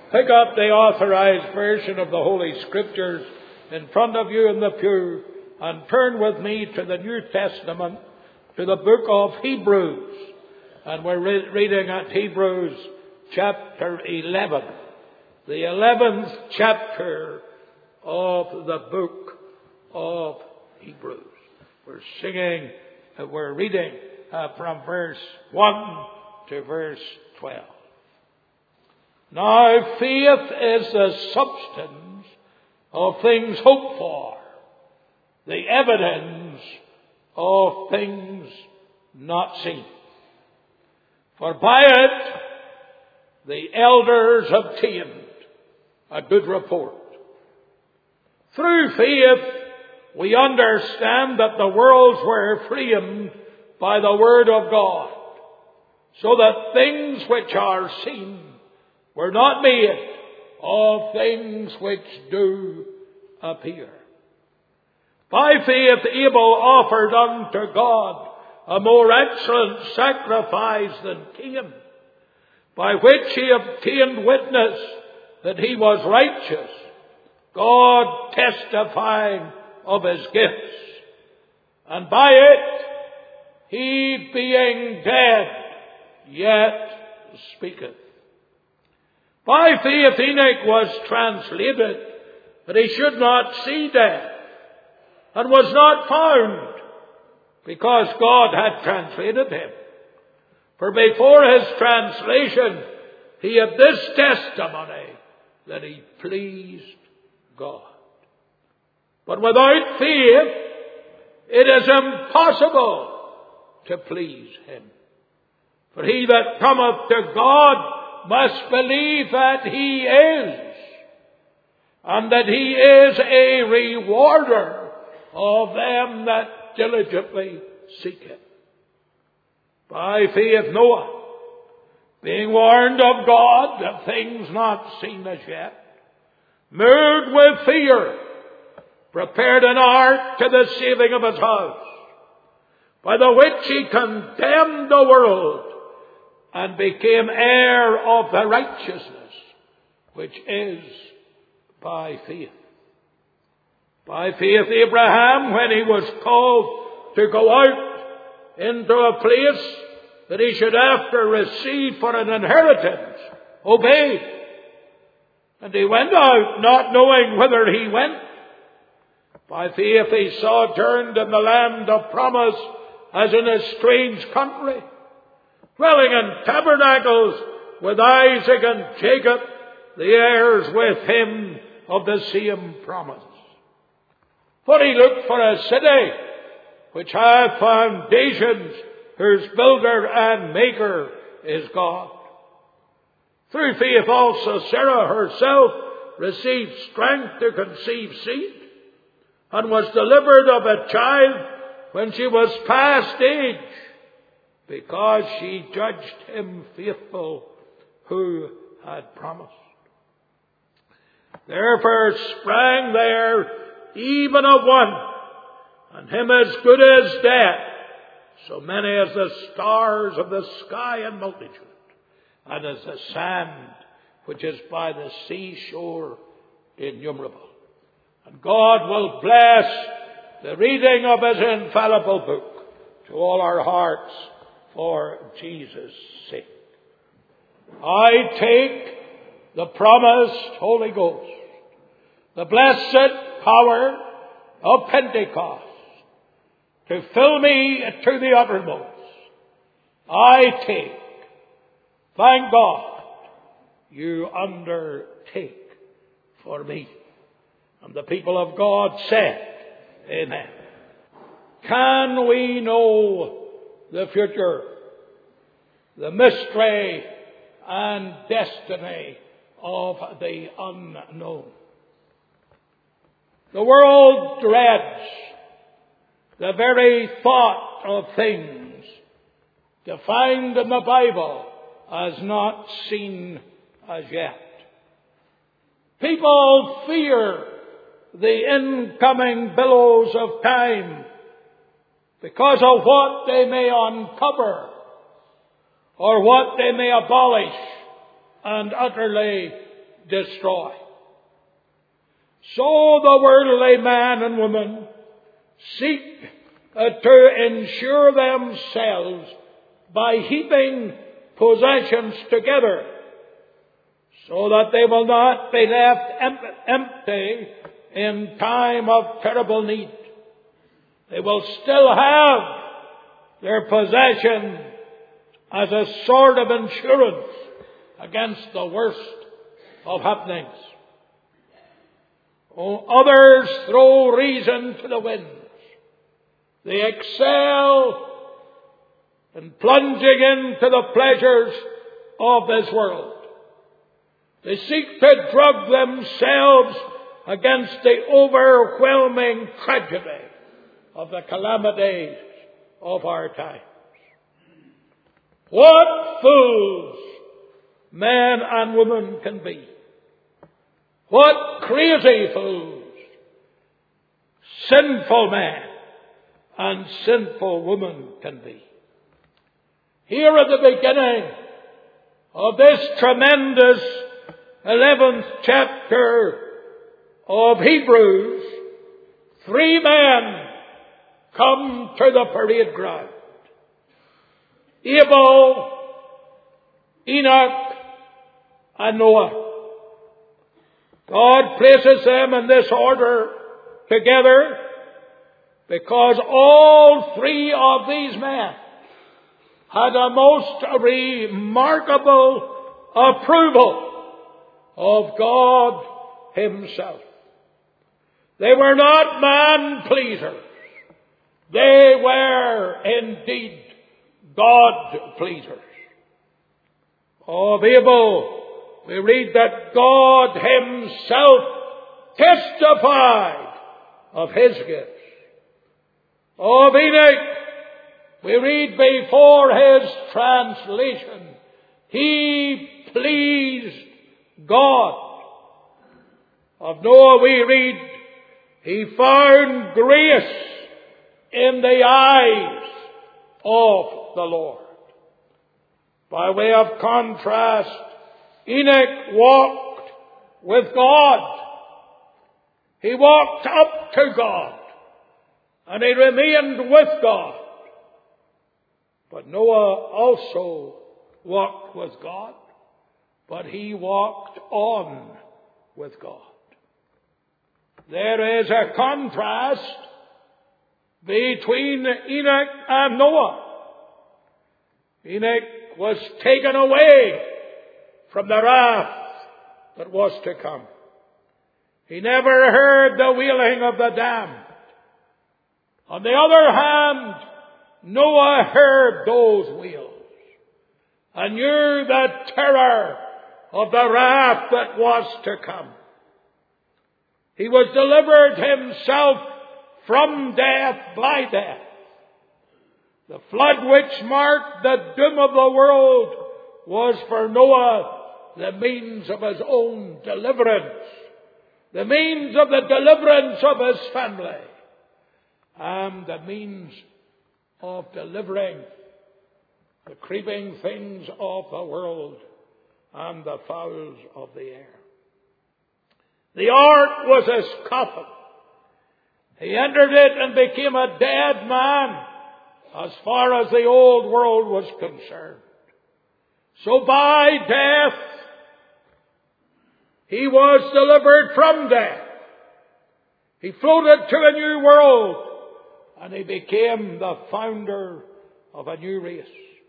Pick up the Authorized Version of the Holy Scriptures in front of you in the pew and turn with me to the New Testament, to the book of Hebrews. And we're reading at Hebrews chapter 11, the 11th chapter of the book of Hebrews. We're reading from verse 1 to verse 12. Now faith is the substance of things hoped for, the evidence of things not seen. For by it the elders obtained a good report. Through faith we understand that the worlds were framed by the Word of God, so that things which are seen were not made of things which do appear. By faith Abel offered unto God a more excellent sacrifice than Cain, by which he obtained witness that he was righteous, God testifying of his gifts. And by it he, being dead, yet speaketh. By faith Enoch was translated that he should not see death, and was not found, because God had translated him. For before his translation he had this testimony, that he pleased God. But without faith it is impossible to please him. For he that cometh to God must believe that he is, and that he is a rewarder of them that diligently seek him. By faith Noah, being warned of God of things not seen as yet, moved with fear, prepared an ark to the saving of his house, by the which he condemned the world, and became heir of the righteousness which is by faith. By faith Abraham, when he was called to go out into a place that he should after receive for an inheritance, obeyed. And he went out, not knowing whither he went. By faith he sojourned in the land of promise, as in a strange country, dwelling in tabernacles with Isaac and Jacob, the heirs with him of the same promise. For he looked for a city which hath foundations, whose builder and maker is God. Through faith also Sarah herself received strength to conceive seed, and was delivered of a child when she was past age, because she judged him faithful who had promised. Therefore sprang there even of one, and him as good as death, so many as the stars of the sky in multitude, and as the sand which is by the seashore innumerable. And God will bless the reading of his infallible book to all our hearts, for Jesus' sake. I take the promised Holy Ghost, the blessed power of Pentecost, to fill me to the uttermost. I take, thank God, you undertake for me. And the people of God said, Amen. Can we know the future, the mystery and destiny of the unknown? The world dreads the very thought of things defined in the Bible as not seen as yet. People fear the incoming billows of time because of what they may uncover or what they may abolish and utterly destroy. So the worldly man and woman seek to ensure themselves by heaping possessions together, so that they will not be left empty in time of terrible need. They will still have their possession as a sort of insurance against the worst of happenings. Others throw reason to the winds. They excel in plunging into the pleasures of this world. They seek to drug themselves against the overwhelming tragedy of the calamities of our times. What fools men and women can be. What crazy fools sinful men and sinful women can be. Here at the beginning of this tremendous 11th chapter of Hebrews, 3 men come to the parade ground. Abel, Enoch, and Noah. God places them in this order together because all 3 of these men had a most remarkable approval of God Himself. They were not man-pleasers. They were indeed God-pleasers. Of Abel, we read that God Himself testified of his gifts. Of Enoch, we read before his translation, he pleased God. Of Noah we read, he found grace in the eyes of the Lord. By way of contrast, Enoch walked with God. He walked up to God, and he remained with God. But Noah also walked with God, but he walked on with God. There is a contrast between Enoch and Noah. Enoch was taken away from the wrath that was to come. He never heard the wailing of the damned. On the other hand, Noah heard those wails and knew the terror of the wrath that was to come. He was delivered himself from death by death. The flood which marked the doom of the world was for Noah the means of his own deliverance, the means of the deliverance of his family, and the means of delivering the creeping things of the world and the fowls of the air. The ark was his coffin. He entered it and became a dead man as far as the old world was concerned. So by death, he was delivered from death. He floated to a new world, and he became the founder of a new race.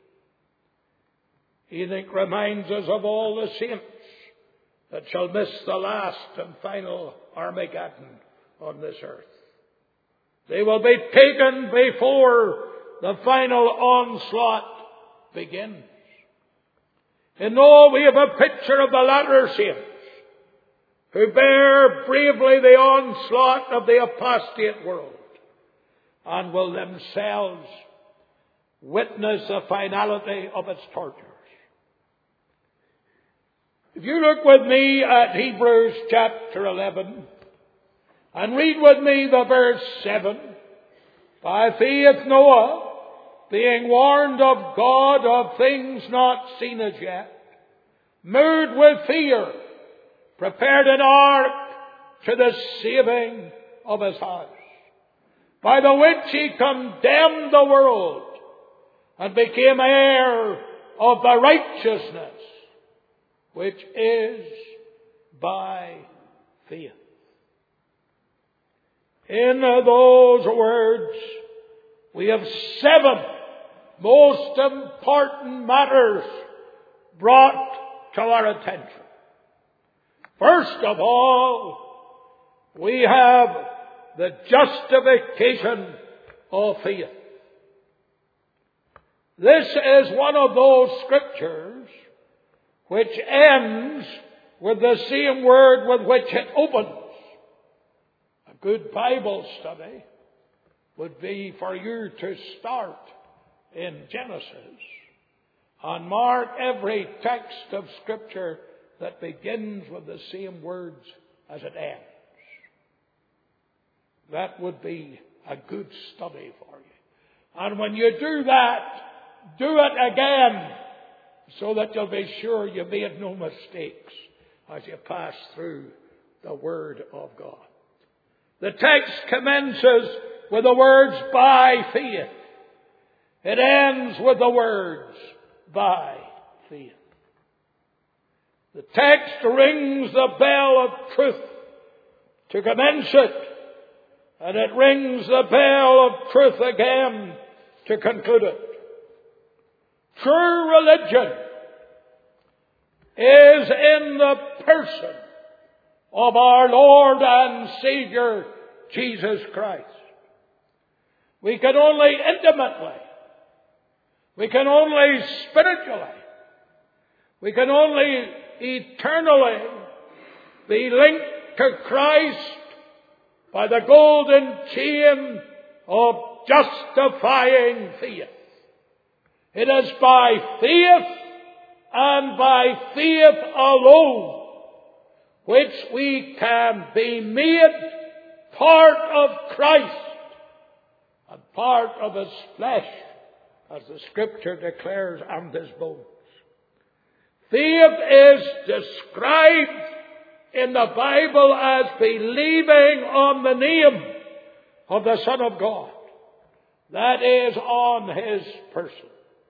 Enoch reminds us of all the saints that shall miss the last and final Armageddon on this earth. They will be taken before the final onslaught begins. In Noah we have a picture of the latter saints who bear bravely the onslaught of the apostate world and will themselves witness the finality of its tortures. If you look with me at Hebrews chapter 11 and read with me the verse 7, by faith Noah, being warned of God of things not seen as yet, moved with fear, prepared an ark to the saving of his house, by the which he condemned the world and became heir of the righteousness which is by faith. In those words, we have 7 most important matters brought to our attention. First of all, we have the justification of faith. This is one of those scriptures which ends with the same word with which it opens. A good Bible study would be for you to start in Genesis and mark every text of Scripture that begins with the same words as it ends. That would be a good study for you. And when you do that, do it again so that you'll be sure you made no mistakes as you pass through the Word of God. The text commences with the words, by faith. It ends with the words, by faith. The text rings the bell of truth to commence it, and it rings the bell of truth again to conclude it. True religion is in the person of our Lord and Savior, Jesus Christ. We can only intimately, we can only spiritually, we can only eternally be linked to Christ by the golden chain of justifying faith. It is by faith and by faith alone which we can be made part of Christ and part of his flesh, as the Scripture declares, and his bones. Faith is described in the Bible as believing on the name of the Son of God. That is, on his person.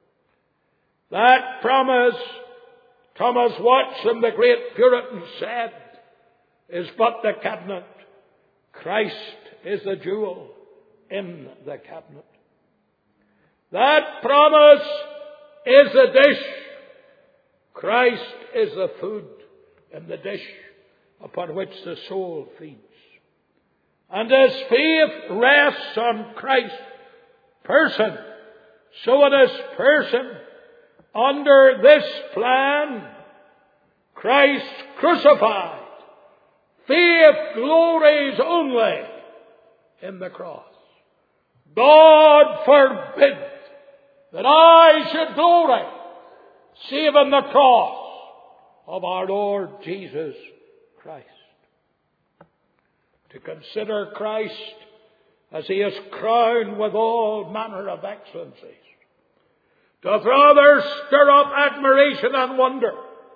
That promise, Thomas Watson, the great Puritan, said, is but the cabinet. Christ is the jewel in the cabinet. That promise is the dish. Christ is the food in the dish upon which the soul feeds. And as faith rests on Christ's person, so in his person, under this plan, Christ crucified, faith glories only in the cross. God forbid that I should glory save in the cross of our Lord Jesus Christ. To consider Christ as he is crowned with all manner of excellencies, doth rather stir up admiration and wonder.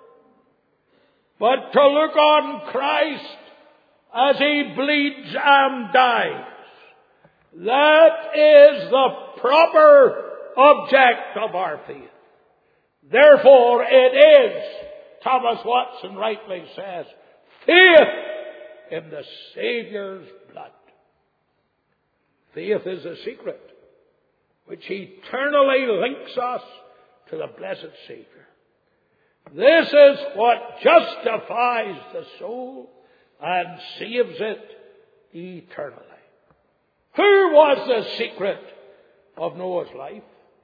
But to look on Christ as he bleeds and dies, that is the proper object of our faith. Therefore it is, Thomas Watson rightly says, faith in the Saviour's blood. Faith is a secret which eternally links us to the blessed Savior. This is what justifies the soul and saves it eternally. Who was the secret of Noah's life?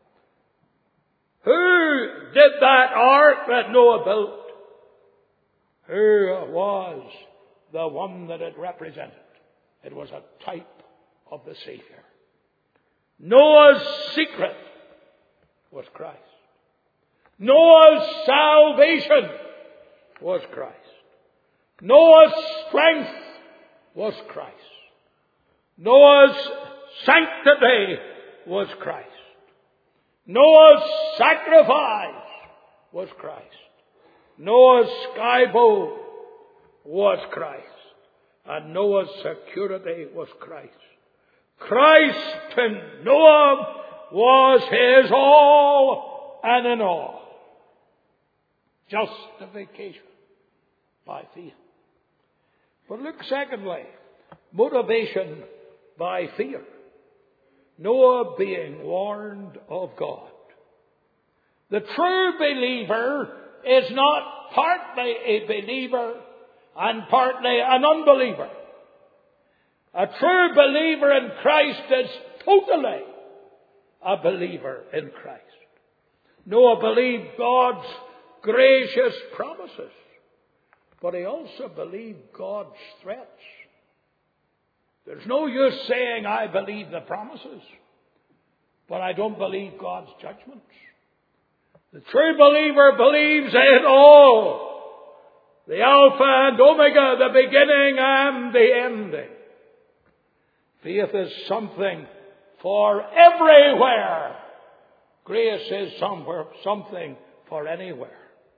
Who did that ark that Noah built? Who was the one that it represented? It was a type of the Savior. Noah's secret was Christ. Noah's salvation was Christ. Noah's strength was Christ. Noah's sanctity was Christ. Noah's sacrifice was Christ. Noah's sky boat was Christ. And Noah's security was Christ. Christ in Noah was his all and in all. Justification by faith. But look, secondly, motivation by fear. Noah being warned of God. The true believer is not partly a believer and partly an unbeliever. A true believer in Christ is totally a believer in Christ. Noah believed God's gracious promises, but he also believed God's threats. There's no use saying, I believe the promises, but I don't believe God's judgments. The true believer believes in all. The Alpha and Omega, the beginning and the ending. Faith is something for everywhere. Grace is something for anywhere.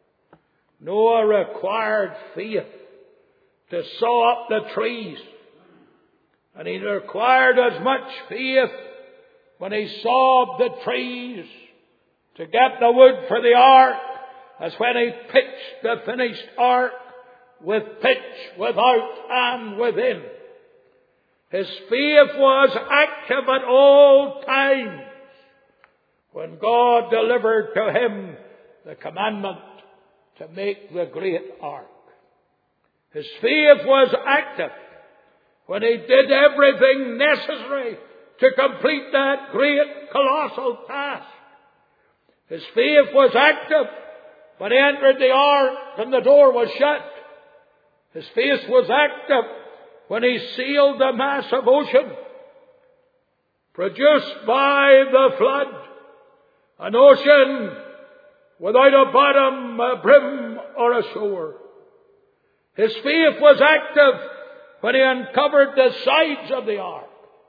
Noah required faith to saw up the trees. And he required as much faith when he sawed the trees to get the wood for the ark as when he pitched the finished ark with pitch without and within. His faith was active at all times when God delivered to him the commandment to make the great ark. His faith was active when he did everything necessary to complete that great colossal task. His faith was active when he entered the ark and the door was shut. His faith was active when he sealed the massive ocean produced by the flood. An ocean without a bottom, a brim, or a shore. His faith was active when he uncovered the sides of the ark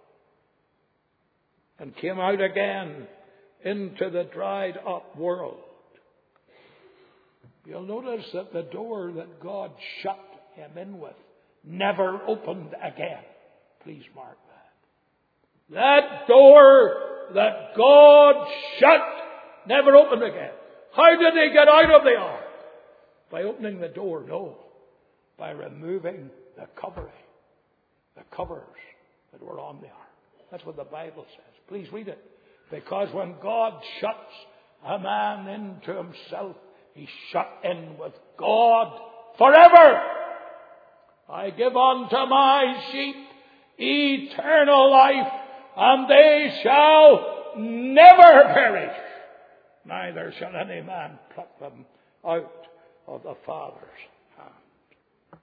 and came out again into the dried up world. You'll notice that the door that God shut him in with never opened again. Please mark that. That door that God shut never opened again. How did he get out of the ark? By opening the door? No. By removing the covering. The covers that were on the ark. That's what the Bible says. Please read it. Because when God shuts a man into himself, he's shut in with God forever. I give unto my sheep eternal life, and they shall never perish. Neither shall any man pluck them out of the Father's hand.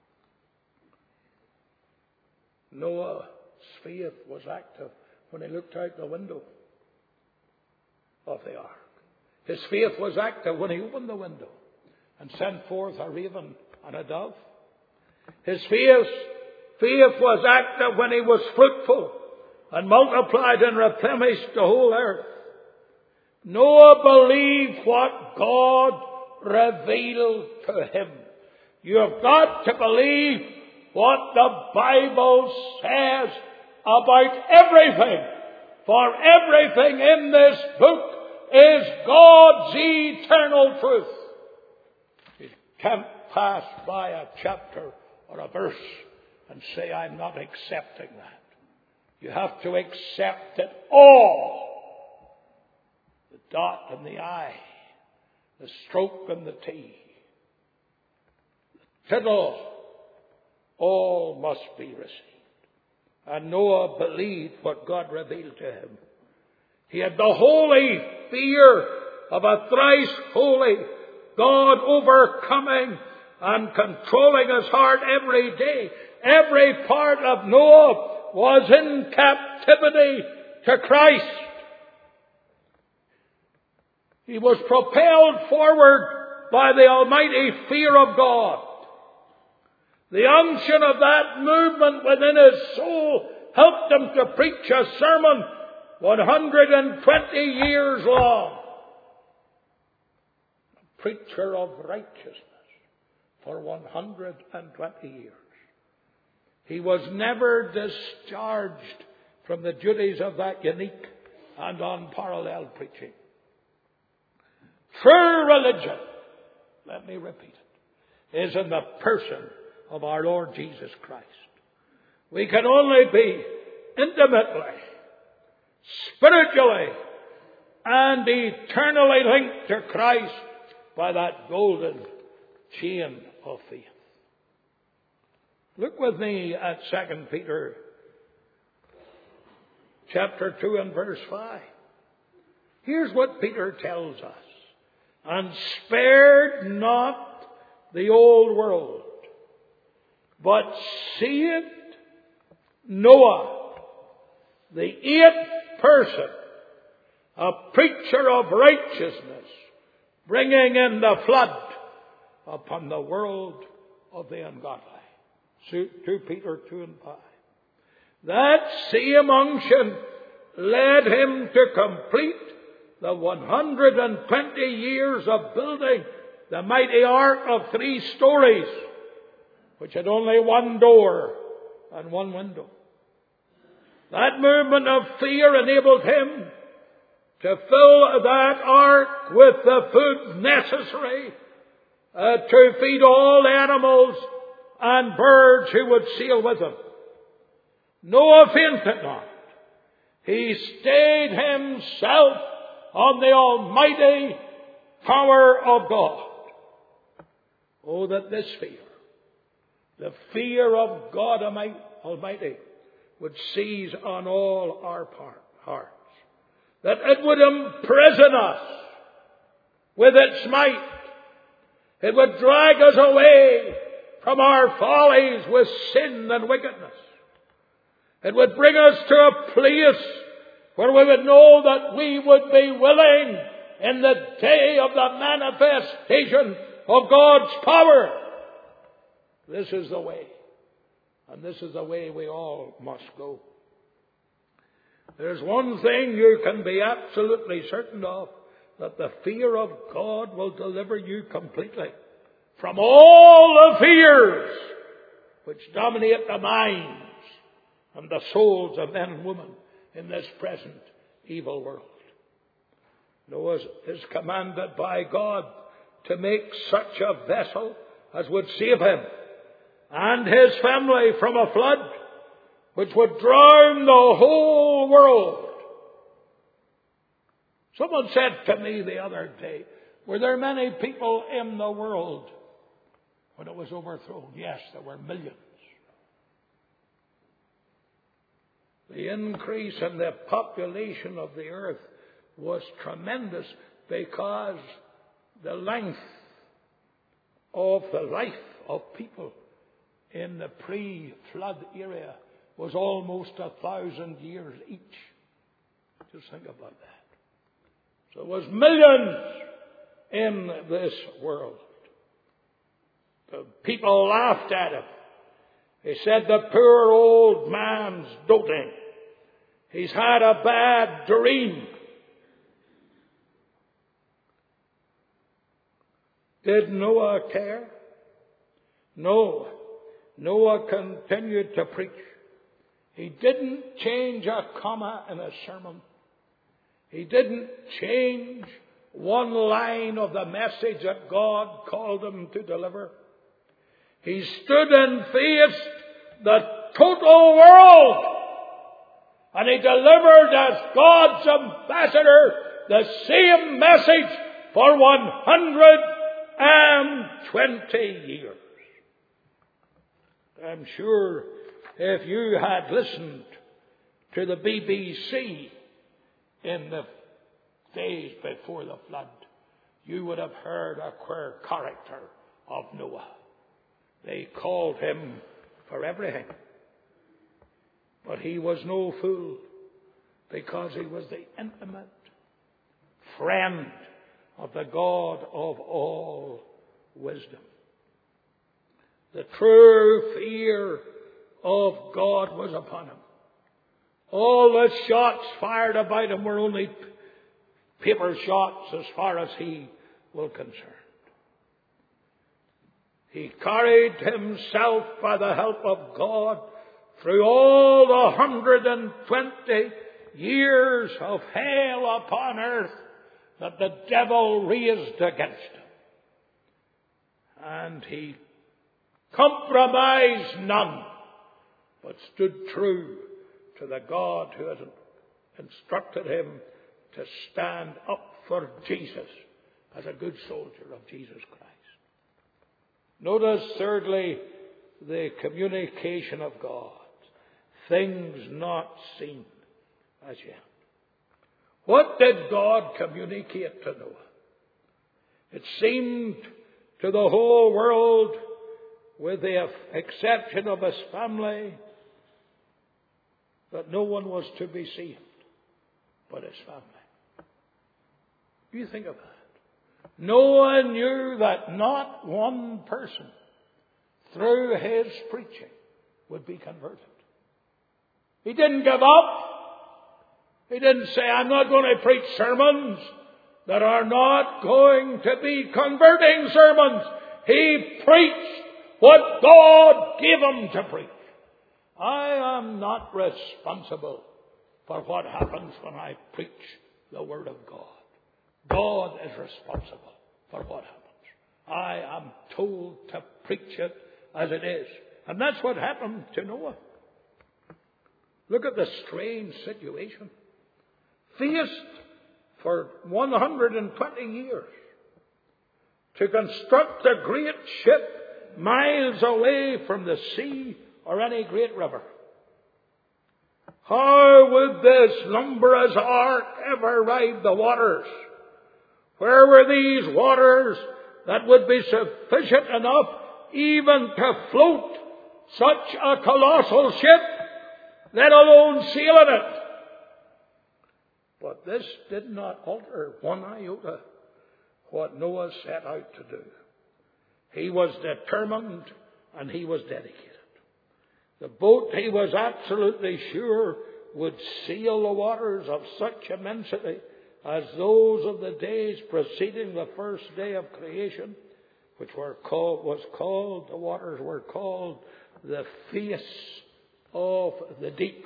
Noah's faith was active when he looked out the window of the ark. His faith was active when he opened the window and sent forth a raven and a dove. His faith was active when he was fruitful and multiplied and replenished the whole earth. Noah believed what God revealed to him. You have got to believe what the Bible says about everything. For everything in this book is God's eternal truth. You can't pass by a chapter or a verse and say, I'm not accepting that. You have to accept it all. The dot and the I, the stroke and the T, the tittle, all must be received. And Noah believed what God revealed to him. He had the holy fear of a thrice holy God overcoming and controlling his heart every day. Every part of Noah was in captivity to Christ. He was propelled forward by the almighty fear of God. The unction of that movement within his soul helped him to preach a sermon 120 years long. A preacher of righteousness, for 120 years. He was never discharged from the duties of that unique and unparalleled preaching. True religion, let me repeat it, is in the person of our Lord Jesus Christ. We can only be intimately, spiritually, and eternally linked to Christ by that golden chain of faith. Look with me at 2 Peter chapter 2 and verse 5. Here's what Peter tells us. And spared not the old world, but saved Noah, the eighth person, a preacher of righteousness, bringing in the flood upon the world of the ungodly. 2 Peter 2 and 5. That same unction led him to complete the 120 years of building the mighty ark of 3 stories, which had only one door and one window. That movement of fear enabled him to fill that ark with the food necessary to feed all animals and birds who would sail with him. Noah fainted not. He stayed himself on the almighty power of God. Oh, that this fear, the fear of God Almighty, would seize on all our hearts. That it would imprison us with its might. It would drag us away from our follies with sin and wickedness. It would bring us to a place where we would know that we would be willing in the day of the manifestation of God's power. This is the way. And this is the way we all must go. There's one thing you can be absolutely certain of, that the fear of God will deliver you completely from all the fears which dominate the minds and the souls of men and women in this present evil world. Noah is commanded by God to make such a vessel as would save him and his family from a flood which would drown the whole world. Someone said to me the other day, were there many people in the world when it was overthrown? Yes, there were millions. The increase in the population of the earth was tremendous because the length of the life of people in the pre-flood area was almost 1,000 years each. Just think about that. So there was millions in this world. The people laughed at him. They said, the poor old man's doting. He's had a bad dream. Did Noah care? No. Noah continued to preach. He didn't change a comma in a sermon. He didn't change one line of the message that God called him to deliver. He stood and faced the total world. And he delivered as God's ambassador the same message for 120 years. I'm sure if you had listened to the BBC in the days before the flood, you would have heard a queer character of Noah. They called him for everything. But he was no fool, because he was the intimate friend of the God of all wisdom. The true fear of God was upon him. All the shots fired about him were only paper shots as far as he was concerned. He carried himself by the help of God through all the 120 years of hell upon earth that the devil raised against him. And he compromised none, but stood true to the God who had instructed him to stand up for Jesus as a good soldier of Jesus Christ. Notice, thirdly, the communication of God. Things not seen as yet. What did God communicate to Noah? It seemed to the whole world, with the exception of his family, that no one was to be saved but his family. You think of that. Noah knew that not one person through his preaching would be converted. He didn't give up. He didn't say, I'm not going to preach sermons that are not going to be converting sermons. He preached what God gave him to preach. I am not responsible for what happens when I preach the Word of God. God is responsible for what happens. I am told to preach it as it is. And that's what happened to Noah. Look at the strange situation. Faced for 120 years to construct a great ship miles away from the sea or any great river. How would this lumberous ark ever ride the waters? Where were these waters that would be sufficient enough even to float such a colossal ship, let alone sail in it? But this did not alter one iota what Noah set out to do. He was determined and he was dedicated. The boat, he was absolutely sure, would sail the waters of such immensity as those of the days preceding the first day of creation, which the waters were called the face of the deep.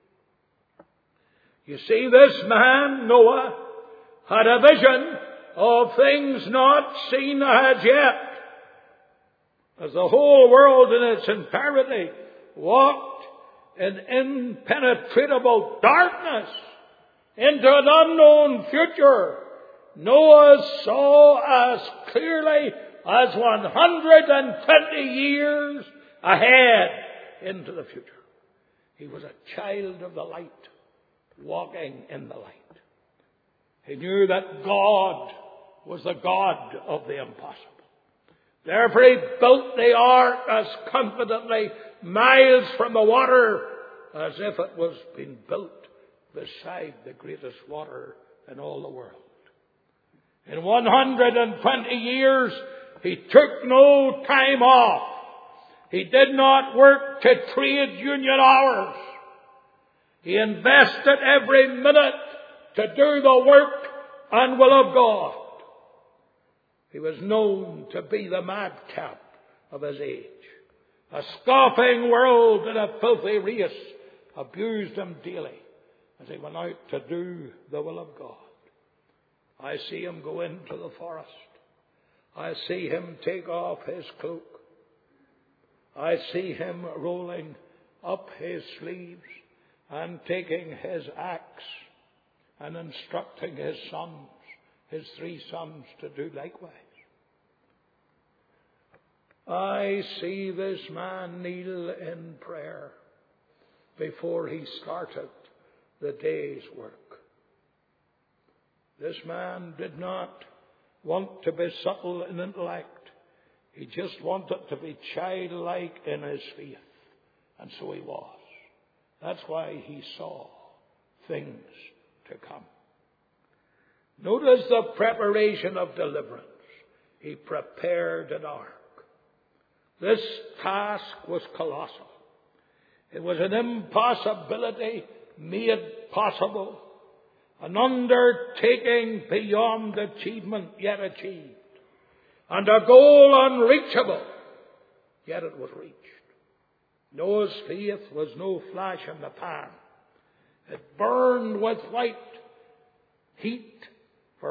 You see, this man, Noah, had a vision of things not seen as yet. As the whole world in its entirety walked in impenetrable darkness into an unknown future, Noah saw as clearly as 120 years ahead into the future. He was a child of the light, walking in the light. He knew that God was the God of the impossible. Therefore he built the ark as confidently miles from the water as if it was being built beside the greatest water in all the world. In 120 years, he took no time off. He did not work to trade union hours. He invested every minute to do the work and will of God. He was known to be the madcap of his age. A scoffing world and a filthy race abused him daily as he went out to do the will of God. I see him go into the forest. I see him take off his cloak. I see him rolling up his sleeves and taking his axe and instructing his sons, his 3 sons, to do likewise. I see this man kneel in prayer before he started the day's work. This man did not want to be subtle in intellect. He just wanted to be childlike in his faith. And so he was. That's why he saw things to come. Notice the preparation of deliverance. He prepared an ark. This task was colossal. It was an impossibility made possible. An undertaking beyond achievement yet achieved. And a goal unreachable yet it was reached. Noah's faith was no flash in the pan. It burned with white heat for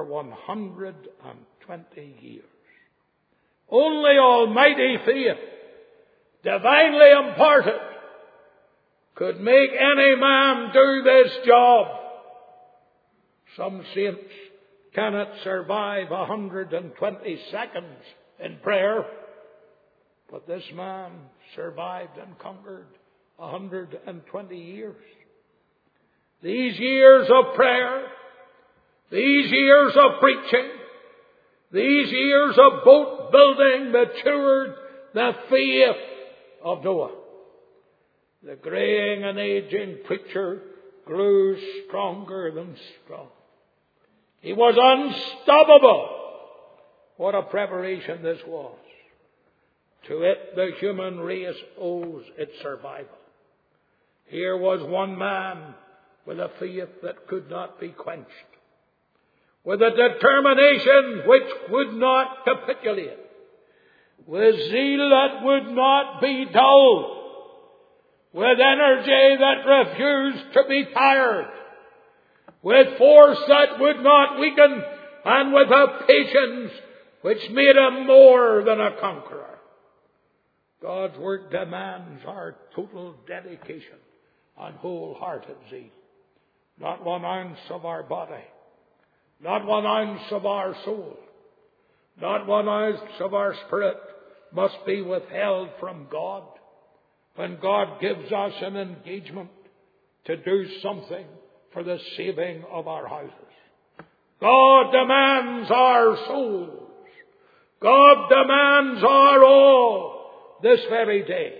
120 years. Only almighty faith, divinely imparted, could make any man do this job. Some saints cannot survive 120 seconds in prayer, but this man survived and conquered 120 years. These years of prayer, these years of preaching, these years of boat building matured the faith of Noah. The graying and aging preacher grew stronger than strong. He was unstoppable. What a preparation this was. To it the human race owes its survival. Here was one man with a faith that could not be quenched, with a determination which would not capitulate, with zeal that would not be dulled, with energy that refused to be tired, with force that would not weaken, and with a patience which made him more than a conqueror. God's work demands our total dedication and wholehearted zeal. Not 1 ounce of our body, not 1 ounce of our soul, not 1 ounce of our spirit must be withheld from God when God gives us an engagement to do something for the saving of our houses. God demands our souls. God demands our all this very day.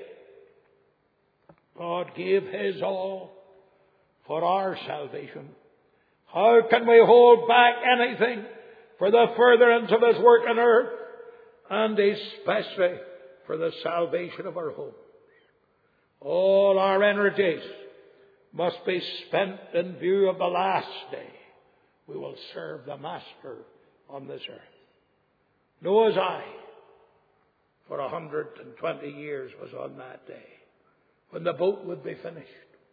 God gave His all for our salvation. How can we hold back anything for the furtherance of His work on earth, and especially for the salvation of our homes? All our energies must be spent in view of the last day. We will serve the Master on this earth. Noah's eye for 120 years was on that day, when the boat would be finished,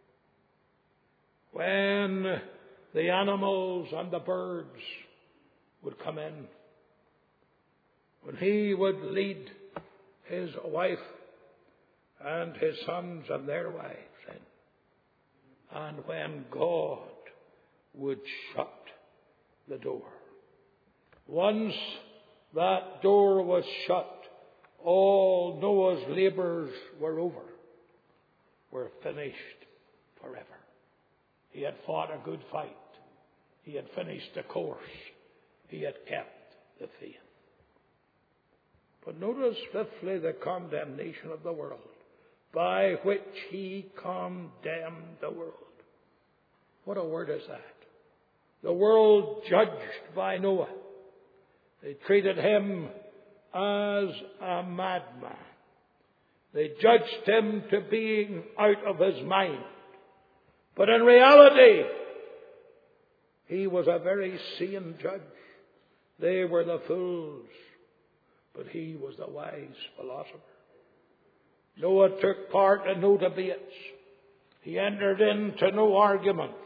when the animals and the birds would come in, when he would lead his wife and his sons and their wives in, and when God would shut the door. Once that door was shut, all Noah's labors were over, were finished forever. He had fought a good fight. He had finished the course. He had kept the faith. But notice fifthly the condemnation of the world, by which he condemned the world. What a word is that? The world judged by Noah. They treated him as a madman. They judged him to being out of his mind. But in reality, he was a very sane judge. They were the fools, but he was the wise philosopher. Noah took part in no debates. He entered into no arguments.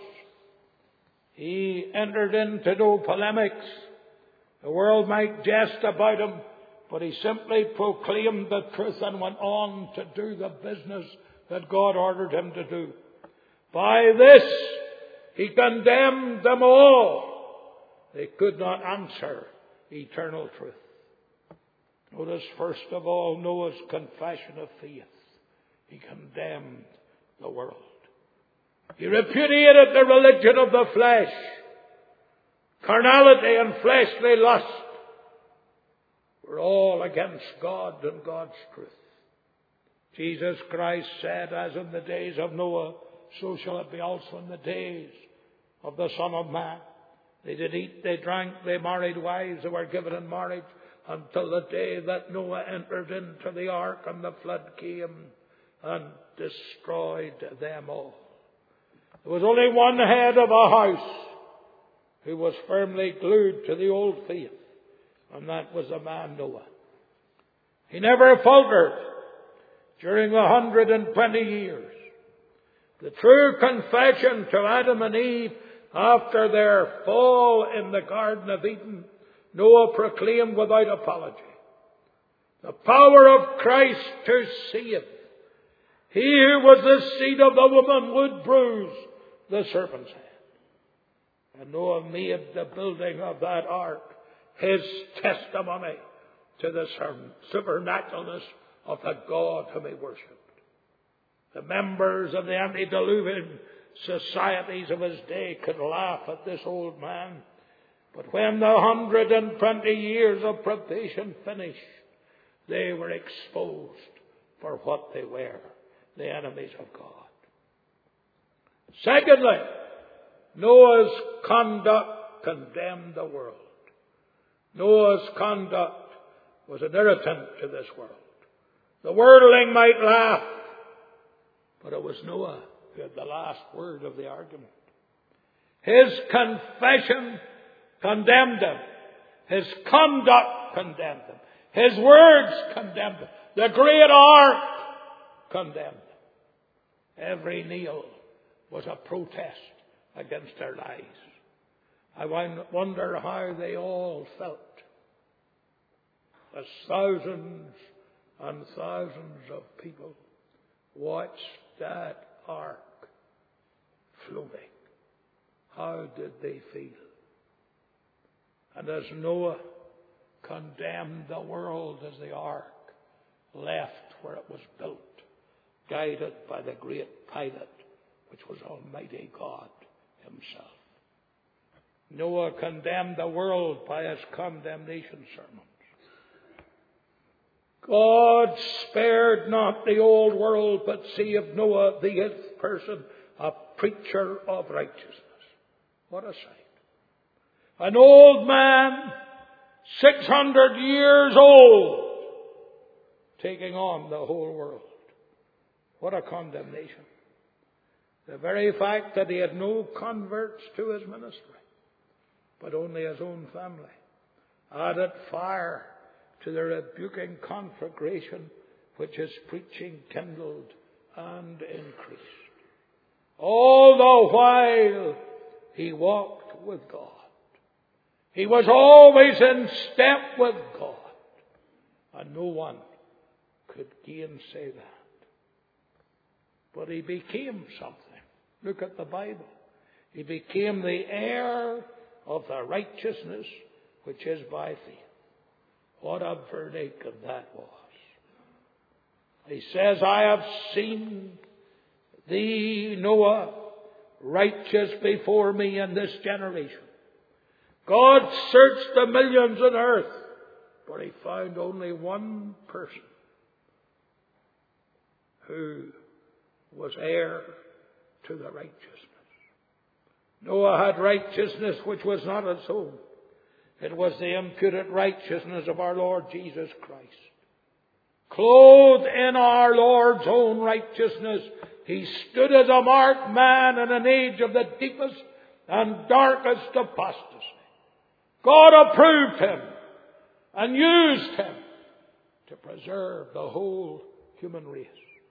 He entered into no polemics. The world might jest about him, but he simply proclaimed the truth and went on to do the business that God ordered him to do. By this, he condemned them all. They could not answer eternal truth. Notice first of all Noah's confession of faith. He condemned the world. He repudiated the religion of the flesh. Carnality and fleshly lust were all against God and God's truth. Jesus Christ said, as in the days of Noah, so shall it be also in the days of the Son of Man. They did eat, they drank, they married wives, they were given in marriage until the day that Noah entered into the ark and the flood came and destroyed them all. There was only one head of a house who was firmly glued to the old faith, and that was the man Noah. He never faltered. during 120 years. The true confession to Adam and Eve after their fall in the Garden of Eden, Noah proclaimed without apology. The power of Christ to save. He who was the seed of the woman would bruise the serpent's head. And Noah made the building of that ark his testimony to the supernaturalness of the God whom he worshipped. The members of the antediluvian societies of his day could laugh at this old man. But when the 120 years of probation finished, they were exposed for what they were, the enemies of God. Secondly, Noah's conduct condemned the world. Noah's conduct was an irritant to this world. The worldling might laugh, but it was Noah who had the last word of the argument. His confession condemned him. His conduct condemned him. His words condemned him. The great ark condemned him. Every nail was a protest against their lies. I wonder how they all felt as thousands and thousands of people watched that ark floating. How did they feel? And as Noah condemned the world as the ark left where it was built, guided by the great pilot, which was Almighty God himself. Noah condemned the world by his condemnation sermons. God spared not the old world, but saved Noah, the 8th person, a preacher of righteousness. What a sight. An old man, 600 years old, taking on the whole world. What a condemnation. The very fact that he had no converts to his ministry, but only his own family, added fire to the rebuking conflagration which his preaching kindled and increased. All the while he walked with God. He was always in step with God. And no one could gainsay that. But he became something. Look at the Bible. He became the heir of the righteousness which is by faith. What a verdict that was. He says, I have seen thee, Noah, righteous before me in this generation. God searched the millions on earth, but he found only one person who was heir to the righteousness. Noah had righteousness which was not his own. It was the imputed righteousness of our Lord Jesus Christ. Clothed in our Lord's own righteousness, he stood as a marked man in an age of the deepest and darkest apostasy. God approved him and used him to preserve the whole human race.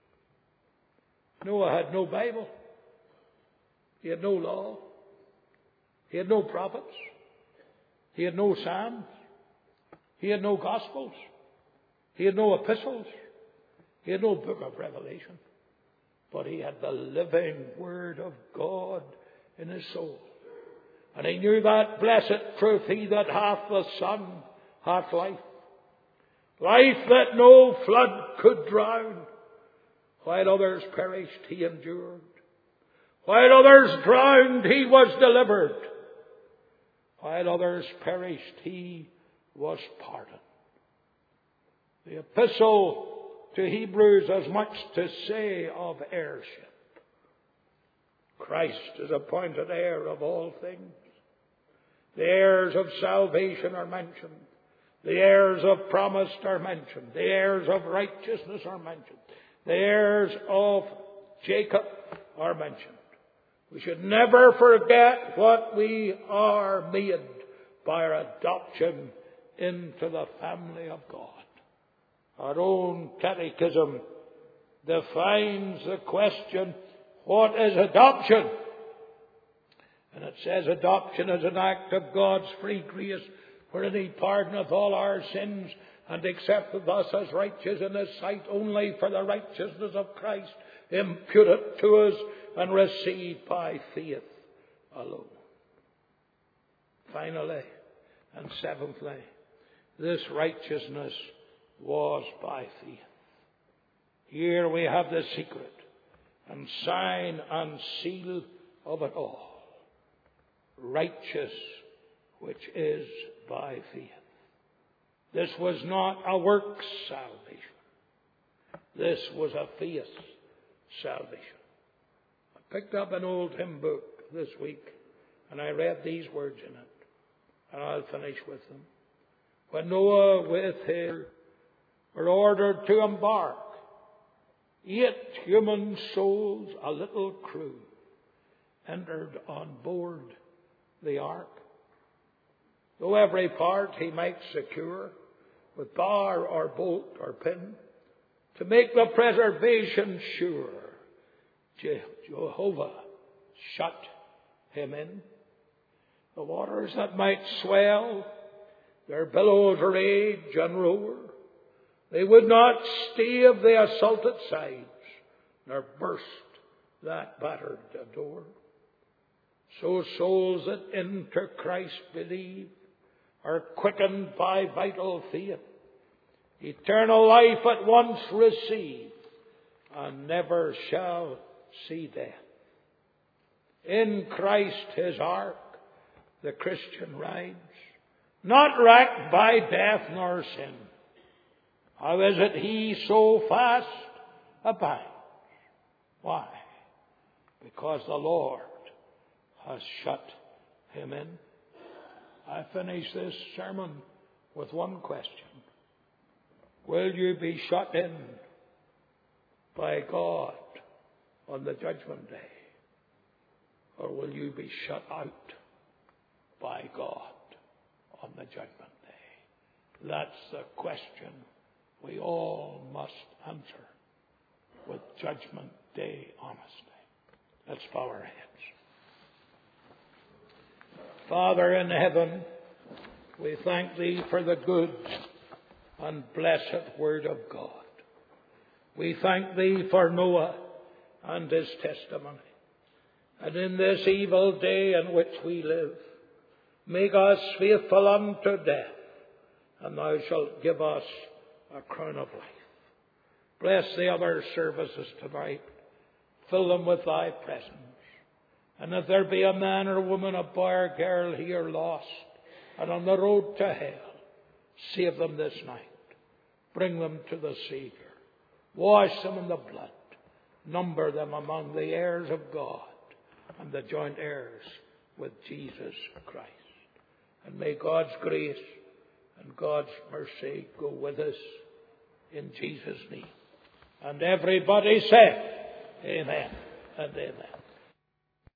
Noah had no Bible. He had no law. He had no prophets. He had no Psalms. He had no Gospels. He had no epistles. He had no book of Revelation. But he had the living Word of God in his soul. And he knew that blessed truth, he that hath the Son hath life. Life that no flood could drown. While others perished, he endured. While others drowned, he was delivered. While others perished, he was pardoned. The epistle to Hebrews has much to say of heirship. Christ is appointed heir of all things. The heirs of salvation are mentioned. The heirs of promise are mentioned. The heirs of righteousness are mentioned. The heirs of Jacob are mentioned. We should never forget what we are made by our adoption into the family of God. Our own catechism defines the question, what is adoption? And it says adoption is an act of God's free grace, wherein He pardoneth all our sins and accepteth us as righteous in His sight only for the righteousness of Christ, imputed to us and received by faith alone. Finally, and seventhly, this righteousness was by faith. Here we have the secret and sign and seal of it all. Righteous, which is by faith. This was not a works salvation. This was a faith salvation. I picked up an old hymn book this week and I read these words in it. And I'll finish with them. When Noah with his were ordered to embark, 8 human souls, a little crew, entered on board the ark. Though every part he might secure with bar or bolt or pin, to make the preservation sure, Jehovah shut him in. The waters that might swell, their billows rage and roar, they would not stave the assaulted sides, nor burst that battered door. So souls that into Christ believe are quickened by vital faith, eternal life at once receive, and never shall see death. In Christ His ark the Christian rides, not racked by death nor sin. How is it he so fast abides? Why? Because the Lord has shut him in. I finish this sermon with one question. Will you be shut in by God on the judgment day? Or will you be shut out by God on the judgment day? That's the question we all must answer with judgment day honesty. Let's bow our heads. Father in heaven, we thank Thee for the good and blessed Word of God. We thank Thee for Noah and his testimony. And in this evil day in which we live, make us faithful unto death, and Thou shalt give us a crown of life. Bless the other services tonight. Fill them with Thy presence. And if there be a man or woman, a boy or girl here lost and on the road to hell, save them this night. Bring them to the Savior. Wash them in the blood. Number them among the heirs of God and the joint heirs with Jesus Christ. And may God's grace and God's mercy go with us in Jesus' name. And everybody said, Amen and amen.